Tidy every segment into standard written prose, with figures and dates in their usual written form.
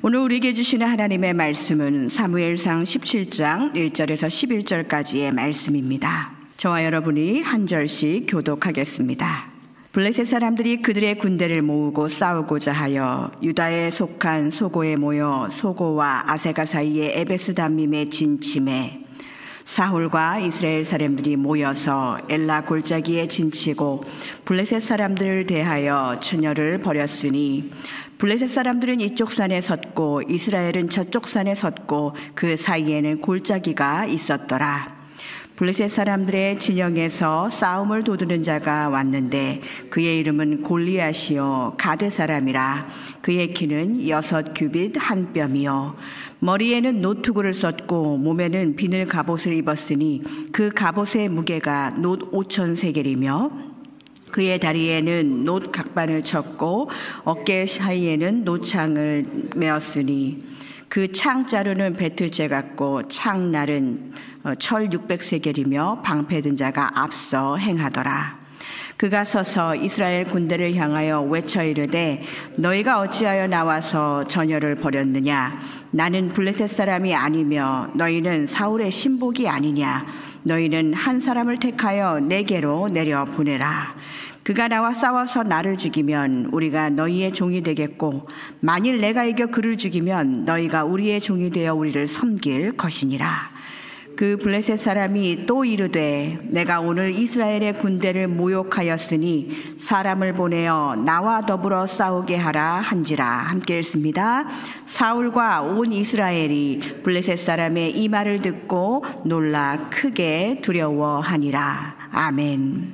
오늘 우리에게 주시는 하나님의 말씀은 사무엘상 17장 1절에서 11절까지의 말씀입니다. 저와 여러분이 한 절씩 교독하겠습니다. 블레셋 사람들이 그들의 군대를 모으고 싸우고자 하여 유다에 속한 소고에 모여 소고와 아세가 사이의 에베스담밈에 진침해 사울과 이스라엘 사람들이 모여서 엘라 골짜기에 진치고 블레셋 사람들을 대하여 처녀를 벌였으니 블레셋 사람들은 이쪽 산에 섰고 이스라엘은 저쪽 산에 섰고 그 사이에는 골짜기가 있었더라. 블레셋 사람들의 진영에서 싸움을 도두는 자가 왔는데 그의 이름은 골리앗이요 가드 사람이라. 그의 키는 6규빗 한 뼘이요 머리에는 노투구를 썼고 몸에는 비늘 갑옷을 입었으니 그 갑옷의 무게가 놋 5,000세겔이며 그의 다리에는 놋 각반을 쳤고 어깨 사이에는 노창을 메었으니 그 창 자루는 배틀째 같고 창날은 철 600세겔이며 방패든 자가 앞서 행하더라. 그가 서서 이스라엘 군대를 향하여 외쳐 이르되 너희가 어찌하여 나와서 전열을 벌였느냐? 나는 블레셋 사람이 아니며 너희는 사울의 신복이 아니냐? 너희는 한 사람을 택하여 내게로 내려 보내라. 그가 나와 싸워서 나를 죽이면 우리가 너희의 종이 되겠고 만일 내가 이겨 그를 죽이면 너희가 우리의 종이 되어 우리를 섬길 것이니라. 그 블레셋 사람이 또 이르되 내가 오늘 이스라엘의 군대를 모욕하였으니 사람을 보내어 나와 더불어 싸우게 하라 한지라. 함께 읽습니다. 사울과 온 이스라엘이 블레셋 사람의 이 말을 듣고 놀라 크게 두려워하니라. 아멘.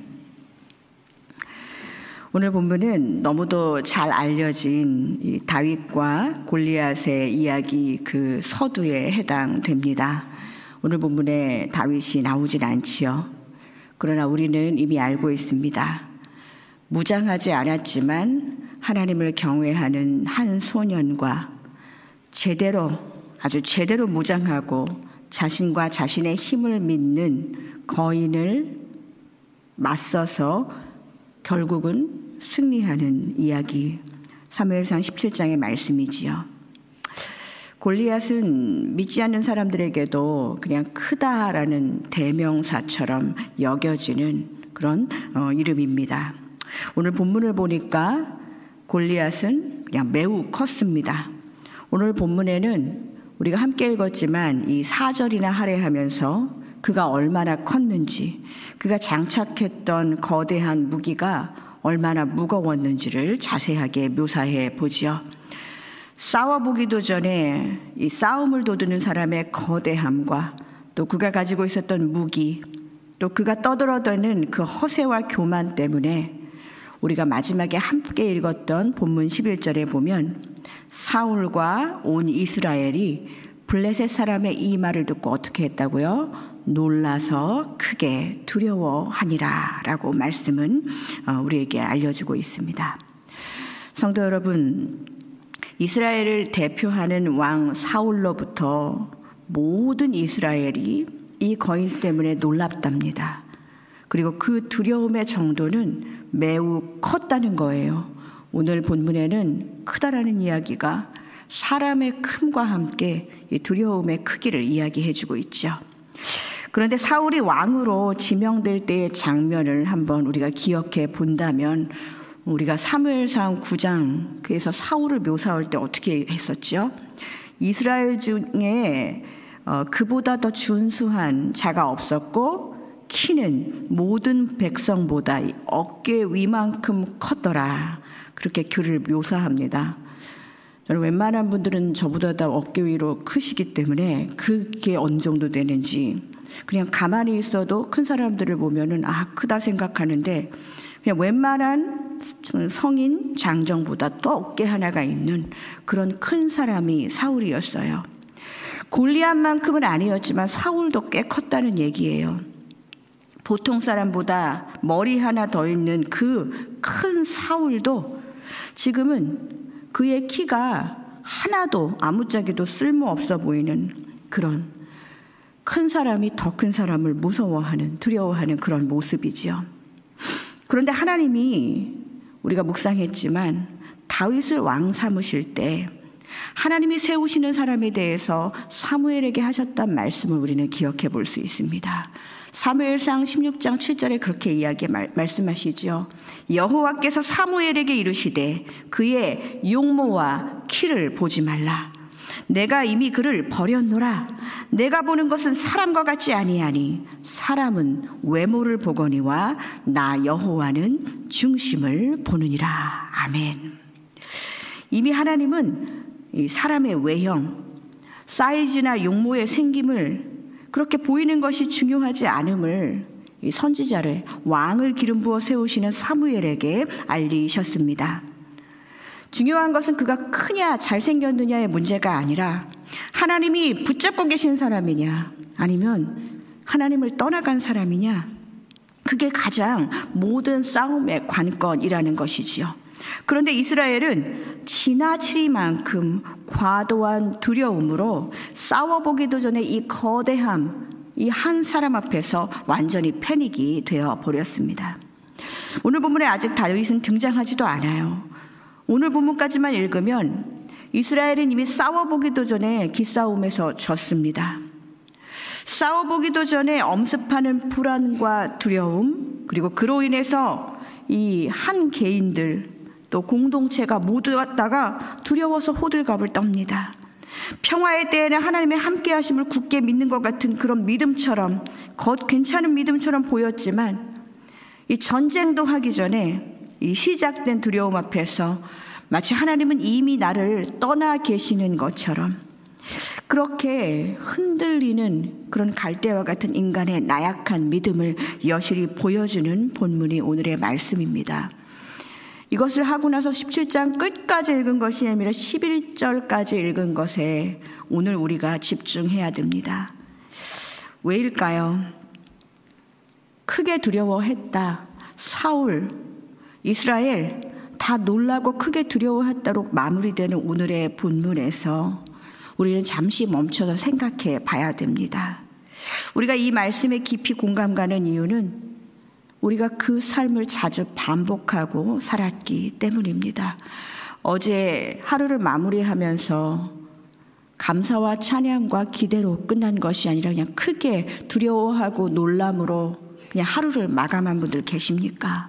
오늘 본문은 너무도 잘 알려진 이 다윗과 골리앗의 이야기 그 서두에 해당됩니다. 오늘 본문에 다윗이 나오진 않지요. 그러나 우리는 이미 알고 있습니다. 무장하지 않았지만 하나님을 경외하는 한 소년과 아주 제대로 무장하고 자신과 자신의 힘을 믿는 거인을 맞서서 결국은 승리하는 이야기, 사무엘상 17장의 말씀이지요. 골리앗은 믿지 않는 사람들에게도 그냥 크다라는 대명사처럼 여겨지는 그런 이름입니다. 오늘 본문을 보니까 골리앗은 그냥 매우 컸습니다. 오늘 본문에는 우리가 함께 읽었지만 이 4절이나 할애하면서 그가 얼마나 컸는지, 그가 장착했던 거대한 무기가 얼마나 무거웠는지를 자세하게 묘사해 보지요. 싸워보기도 전에 이 싸움을 도두는 사람의 거대함과 또 그가 가지고 있었던 무기, 또 그가 떠들어대는 그 허세와 교만 때문에 우리가 마지막에 함께 읽었던 본문 11절에 보면 사울과 온 이스라엘이 블레셋 사람의 이 말을 듣고 어떻게 했다고요? 놀라서 크게 두려워하니라 라고 말씀은 우리에게 알려주고 있습니다. 성도 여러분, 이스라엘을 대표하는 왕 사울로부터 모든 이스라엘이 이 거인 때문에 놀랍답니다. 그리고 그 두려움의 정도는 매우 컸다는 거예요. 오늘 본문에는 크다라는 이야기가 사람의 큼과 함께 이 두려움의 크기를 이야기해주고 있죠. 그런데 사울이 왕으로 지명될 때의 장면을 한번 우리가 기억해 본다면 우리가 사무엘상 9장에서 사울을 묘사할 때 어떻게 했었죠? 이스라엘 중에 그보다 더 준수한 자가 없었고 키는 모든 백성보다 어깨 위만큼 컸더라. 그렇게 그를 묘사합니다. 저는 웬만한 분들은 저보다 더 어깨 위로 크시기 때문에 그게 어느 정도 되는지 그냥 가만히 있어도 큰 사람들을 보면은 크다 생각하는데 그냥 웬만한 성인 장정보다 또 어깨 하나가 있는 그런 큰 사람이 사울이었어요. 골리앗만큼은 아니었지만 사울도 꽤 컸다는 얘기예요. 보통 사람보다 머리 하나 더 있는 그 큰 사울도 지금은 그의 키가 하나도 아무짝에도 쓸모없어 보이는 그런 큰 사람이 더 큰 사람을 무서워하는, 두려워하는 그런 모습이지요. 그런데 하나님이 우리가 묵상했지만 다윗을 왕 삼으실 때 하나님이 세우시는 사람에 대해서 사무엘에게 하셨던 말씀을 우리는 기억해 볼 수 있습니다. 사무엘상 16장 7절에 그렇게 말씀하시죠. 여호와께서 사무엘에게 이르시되 그의 용모와 키를 보지 말라. 내가 이미 그를 버렸노라. 내가 보는 것은 사람과 같지 아니하니 사람은 외모를 보거니와 나 여호와는 중심을 보느니라. 아멘. 이미 하나님은 이 사람의 외형, 사이즈나 용모의 생김을 그렇게 보이는 것이 중요하지 않음을 이 선지자를 왕을 기름 부어 세우시는 사무엘에게 알리셨습니다. 중요한 것은 그가 크냐 잘생겼느냐의 문제가 아니라 하나님이 붙잡고 계신 사람이냐 아니면 하나님을 떠나간 사람이냐, 그게 가장 모든 싸움의 관건이라는 것이지요. 그런데 이스라엘은 지나치리만큼 과도한 두려움으로 싸워보기도 전에 이 거대함, 이 한 사람 앞에서 완전히 패닉이 되어 버렸습니다. 오늘 본문에 아직 다윗은 등장하지도 않아요. 오늘 본문까지만 읽으면 이스라엘은 이미 싸워보기도 전에 기싸움에서 졌습니다. 싸워보기도 전에 엄습하는 불안과 두려움, 그리고 그로 인해서 이 한 개인들 또 공동체가 모두 왔다가 두려워서 호들갑을 떱니다. 평화의 때에는 하나님의 함께 하심을 굳게 믿는 것 같은 그런 믿음처럼, 괜찮은 믿음처럼 보였지만 이 전쟁도 하기 전에 이 시작된 두려움 앞에서 마치 하나님은 이미 나를 떠나 계시는 것처럼 그렇게 흔들리는 그런 갈대와 같은 인간의 나약한 믿음을 여실히 보여주는 본문이 오늘의 말씀입니다. 이것을 하고 나서 17장 끝까지 읽은 것이 아니라 11절까지 읽은 것에 오늘 우리가 집중해야 됩니다. 왜일까요? 크게 두려워했다. 사울, 이스라엘 다 놀라고 크게 두려워했다로 마무리되는 오늘의 본문에서 우리는 잠시 멈춰서 생각해 봐야 됩니다. 우리가 이 말씀에 깊이 공감 가는 이유는 우리가 그 삶을 자주 반복하고 살았기 때문입니다. 어제 하루를 마무리하면서 감사와 찬양과 기대로 끝난 것이 아니라 그냥 크게 두려워하고 놀람으로 그냥 하루를 마감한 분들 계십니까?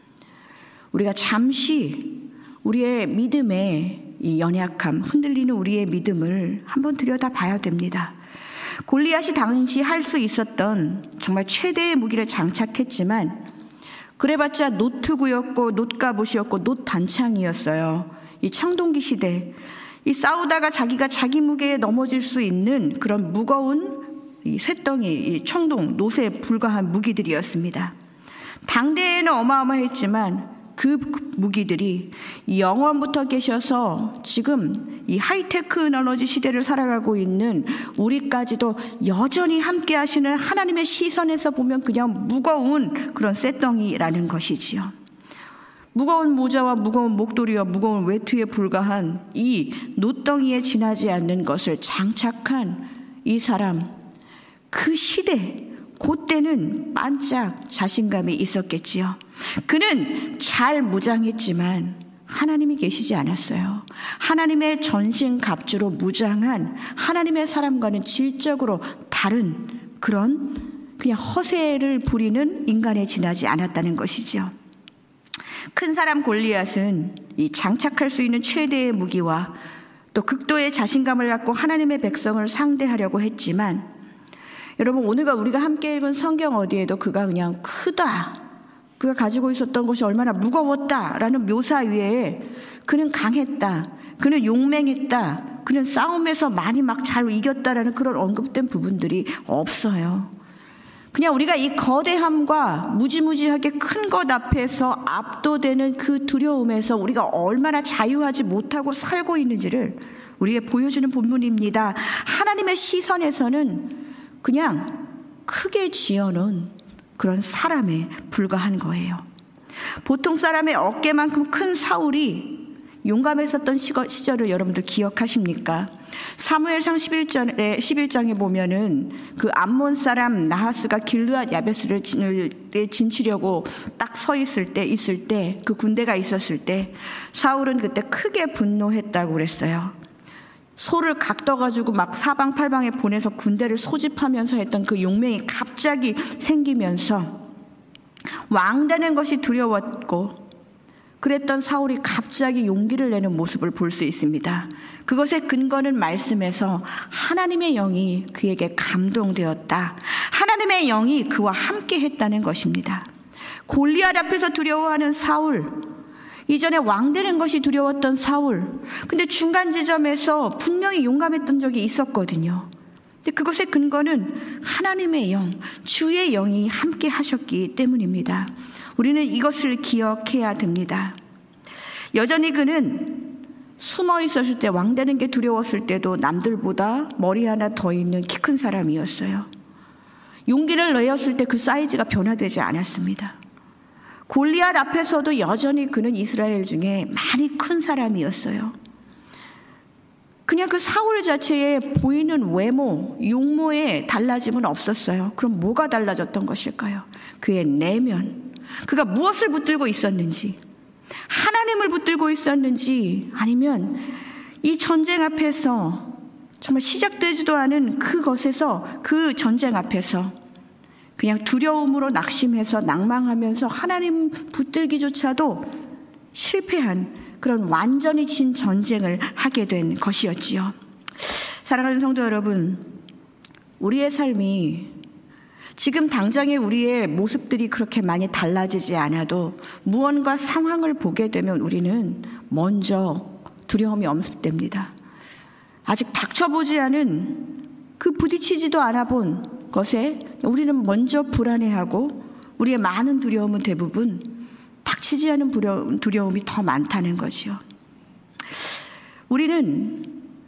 우리가 잠시 우리의 믿음의 이 연약함, 흔들리는 우리의 믿음을 한번 들여다봐야 됩니다. 골리앗이 당시 할 수 있었던 정말 최대의 무기를 장착했지만 그래봤자 노트구였고 놋갑옷이었고 놋단창이었어요. 이 청동기 시대, 이 싸우다가 자기가 자기 무게에 넘어질 수 있는 그런 무거운 이 쇳덩이, 이 청동, 놋에 불과한 무기들이었습니다. 당대에는 어마어마했지만 그 무기들이 영원부터 계셔서 지금 이 하이테크놀로지 시대를 살아가고 있는 우리까지도 여전히 함께 하시는 하나님의 시선에서 보면 그냥 무거운 그런 쇳덩이라는 것이지요. 무거운 모자와 무거운 목도리와 무거운 외투에 불과한 이 놋덩이에 지나지 않는 것을 장착한 이 사람, 그 시대, 그때는 반짝 자신감이 있었겠지요. 그는 잘 무장했지만 하나님이 계시지 않았어요. 하나님의 전신갑주로 무장한 하나님의 사람과는 질적으로 다른 그런 그냥 허세를 부리는 인간에 지나지 않았다는 것이죠. 큰 사람 골리앗은 이 장착할 수 있는 최대의 무기와 또 극도의 자신감을 갖고 하나님의 백성을 상대하려고 했지만, 여러분 오늘과 우리가 함께 읽은 성경 어디에도 그가 그냥 크다, 그가 가지고 있었던 것이 얼마나 무거웠다라는 묘사 위에 그는 강했다, 그는 용맹했다, 그는 싸움에서 많이 막 잘 이겼다라는 그런 언급된 부분들이 없어요. 그냥 우리가 이 거대함과 무지무지하게 큰 것 앞에서 압도되는 그 두려움에서 우리가 얼마나 자유하지 못하고 살고 있는지를 우리에게 보여주는 본문입니다. 하나님의 시선에서는 그냥 크게 지어놓은 그런 사람에 불과한 거예요. 보통 사람의 어깨만큼 큰 사울이 용감했었던 시절을 여러분들 기억하십니까? 사무엘상 11장에 보면은 그 암몬 사람 나하스가 길르앗 야베스를 진치려고 딱 서 있을 때 그 군대가 있었을 때 사울은 그때 크게 분노했다고 그랬어요. 소를 각떠가지고 막 사방팔방에 보내서 군대를 소집하면서 했던 그 용맹이 갑자기 생기면서 왕 되는 것이 두려웠고 그랬던 사울이 갑자기 용기를 내는 모습을 볼 수 있습니다. 그것의 근거는 말씀에서 하나님의 영이 그에게 감동되었다. 하나님의 영이 그와 함께 했다는 것입니다. 골리앗 앞에서 두려워하는 사울, 이전에 왕 되는 것이 두려웠던 사울, 근데 중간 지점에서 분명히 용감했던 적이 있었거든요. 근데 그것의 근거는 하나님의 영, 주의 영이 함께 하셨기 때문입니다. 우리는 이것을 기억해야 됩니다. 여전히 그는 숨어 있었을 때, 왕 되는 게 두려웠을 때도 남들보다 머리 하나 더 있는 키 큰 사람이었어요. 용기를 내었을 때 그 사이즈가 변화되지 않았습니다. 골리앗 앞에서도 여전히 그는 이스라엘 중에 많이 큰 사람이었어요. 그냥 그 사울 자체에 보이는 외모, 용모에 달라짐은 없었어요. 그럼 뭐가 달라졌던 것일까요? 그의 내면, 그가 무엇을 붙들고 있었는지, 하나님을 붙들고 있었는지, 아니면 이 전쟁 앞에서 정말 시작되지도 않은 그것에서, 그 전쟁 앞에서 그냥 두려움으로 낙심해서 낭망하면서 하나님 붙들기조차도 실패한 그런 완전히 진 전쟁을 하게 된 것이었지요. 사랑하는 성도 여러분, 우리의 삶이 지금 당장의 우리의 모습들이 그렇게 많이 달라지지 않아도 무언가 상황을 보게 되면 우리는 먼저 두려움이 엄습됩니다. 아직 닥쳐보지 않은 그 부딪히지도 않아 본 것에 우리는 먼저 불안해하고 우리의 많은 두려움은 대부분 닥치지 않은 두려움이 더 많다는 거지요. 우리는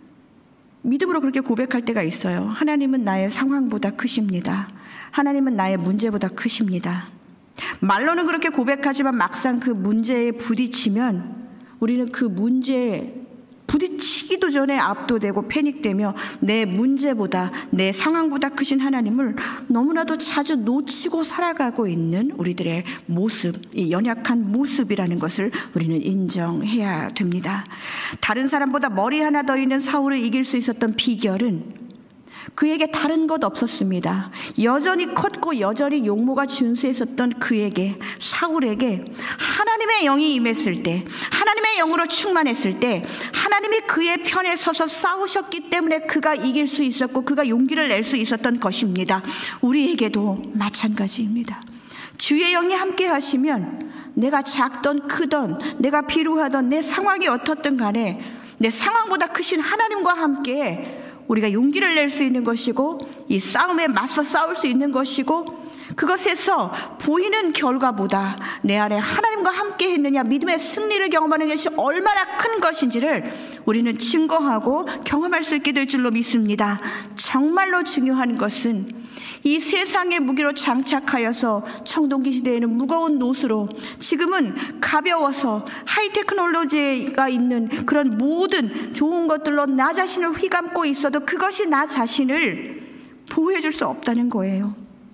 믿음으로 그렇게 고백할 때가 있어요. 하나님은 나의 상황보다 크십니다. 하나님은 나의 문제보다 크십니다. 말로는 그렇게 고백하지만 막상 그 문제에 부딪히면 우리는 그 문제에 부딪히기도 전에 압도되고 패닉되며 내 문제보다, 내 상황보다 크신 하나님을 너무나도 자주 놓치고 살아가고 있는 우리들의 모습, 이 연약한 모습이라는 것을 우리는 인정해야 됩니다. 다른 사람보다 머리 하나 더 있는 사울을 이길 수 있었던 비결은 그에게 다른 것 없었습니다. 여전히 컸고 여전히 용모가 준수했었던 그에게, 사울에게 하나님의 영이 임했을 때, 하나님의 영으로 충만했을 때 하나님이 그의 편에 서서 싸우셨기 때문에 그가 이길 수 있었고 그가 용기를 낼 수 있었던 것입니다. 우리에게도 마찬가지입니다. 주의 영이 함께 하시면 내가 작던 크던, 내가 비루하던 내 상황이 어떻든 간에 내 상황보다 크신 하나님과 함께 우리가 용기를 낼 수 있는 것이고 이 싸움에 맞서 싸울 수 있는 것이고, 그것에서 보이는 결과보다 내 안에 하나님과 함께 했느냐, 믿음의 승리를 경험하는 것이 얼마나 큰 것인지를 우리는 증거하고 경험할 수 있게 될 줄로 믿습니다. 정말로 중요한 것은 이 세상의 무기로 장착하여서 청동기 시대에는 무거운 노수로, 지금은 가벼워서 하이테크놀로지가 있는 그런 모든 좋은 것들로 나 자신을 휘감고 있어도 그것이 나 자신을 보호해 줄 수 없다는 거예요.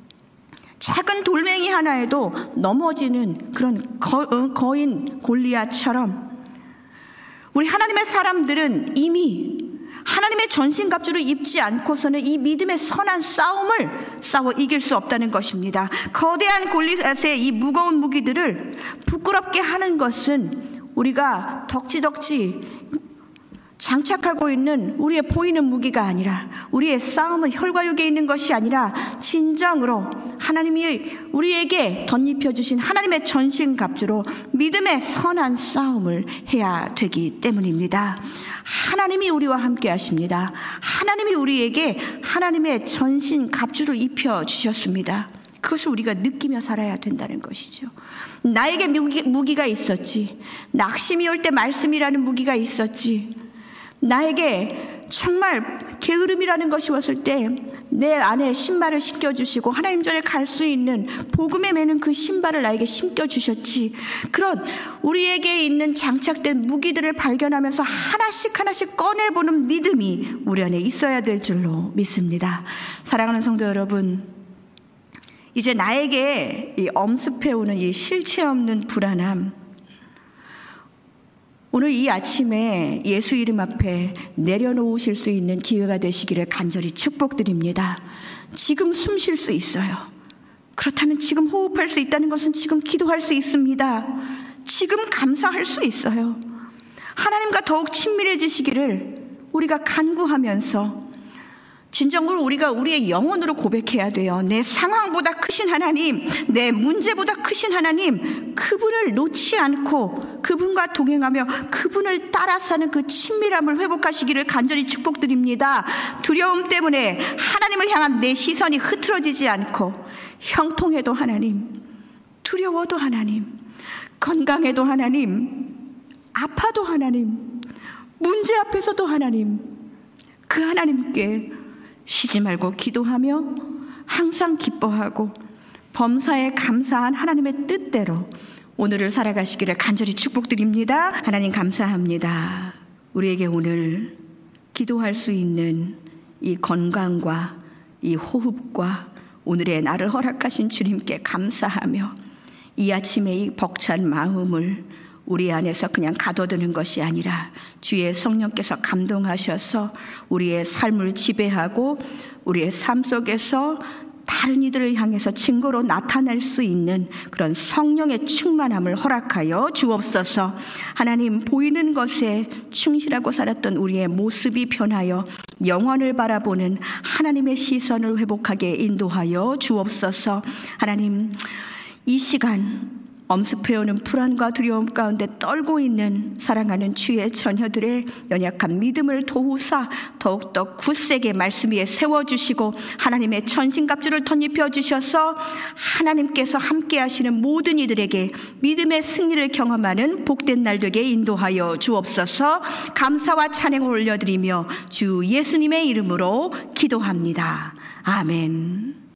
작은 돌멩이 하나에도 넘어지는 그런 거인 골리앗처럼 우리 하나님의 사람들은 이미 하나님의 전신갑주를 입지 않고서는 이 믿음의 선한 싸움을 싸워 이길 수 없다는 것입니다. 거대한 골리앗의 이 무거운 무기들을 부끄럽게 하는 것은 우리가 덕지덕지 장착하고 있는 우리의 보이는 무기가 아니라, 우리의 싸움은 혈과 육에 있는 것이 아니라 진정으로 하나님이 우리에게 덧입혀 주신 하나님의 전신갑주로 믿음의 선한 싸움을 해야 되기 때문입니다. 하나님이 우리와 함께 하십니다. 하나님이 우리에게 하나님의 전신갑주를 입혀 주셨습니다. 그것을 우리가 느끼며 살아야 된다는 것이죠. 나에게 무기가 있었지, 낙심이 올 때 말씀이라는 무기가 있었지, 나에게 정말 게으름이라는 것이 왔을 때 내 안에 신발을 신겨주시고 하나님 전에 갈 수 있는 복음에 매는 그 신발을 나에게 신겨주셨지. 그런 우리에게 있는 장착된 무기들을 발견하면서 하나씩 하나씩 꺼내보는 믿음이 우리 안에 있어야 될 줄로 믿습니다. 사랑하는 성도 여러분, 이제 나에게 이 엄습해오는 이 실체 없는 불안함, 오늘 이 아침에 예수 이름 앞에 내려놓으실 수 있는 기회가 되시기를 간절히 축복드립니다. 지금 숨 쉴 수 있어요. 그렇다면 지금 호흡할 수 있다는 것은 지금 기도할 수 있습니다. 지금 감사할 수 있어요. 하나님과 더욱 친밀해지시기를 우리가 간구하면서 진정으로 우리가 우리의 영혼으로 고백해야 돼요. 내 상황보다 크신 하나님, 내 문제보다 크신 하나님, 그분을 놓지 않고 그분과 동행하며 그분을 따라 사는 그 친밀함을 회복하시기를 간절히 축복드립니다. 두려움 때문에 하나님을 향한 내 시선이 흐트러지지 않고 형통해도 하나님, 두려워도 하나님, 건강해도 하나님, 아파도 하나님, 문제 앞에서도 하나님, 그 하나님께 쉬지 말고 기도하며 항상 기뻐하고 범사에 감사한 하나님의 뜻대로 오늘을 살아가시기를 간절히 축복드립니다. 하나님 감사합니다. 우리에게 오늘 기도할 수 있는 이 건강과 이 호흡과 오늘의 나를 허락하신 주님께 감사하며 이 아침에 이 벅찬 마음을 우리 안에서 그냥 가둬두는 것이 아니라 주의 성령께서 감동하셔서 우리의 삶을 지배하고 우리의 삶 속에서 다른 이들을 향해서 증거로 나타낼 수 있는 그런 성령의 충만함을 허락하여 주옵소서. 하나님, 보이는 것에 충실하고 살았던 우리의 모습이 변하여 영원을 바라보는 하나님의 시선을 회복하게 인도하여 주옵소서. 하나님, 이 시간 엄습해오는 불안과 두려움 가운데 떨고 있는 사랑하는 주의 자녀들의 연약한 믿음을 도우사 더욱더 굳세게 말씀 위에 세워주시고 하나님의 천신갑주를 덧입혀 주셔서 하나님께서 함께 하시는 모든 이들에게 믿음의 승리를 경험하는 복된 날 되게 인도하여 주옵소서. 감사와 찬양을 올려드리며 주 예수님의 이름으로 기도합니다. 아멘.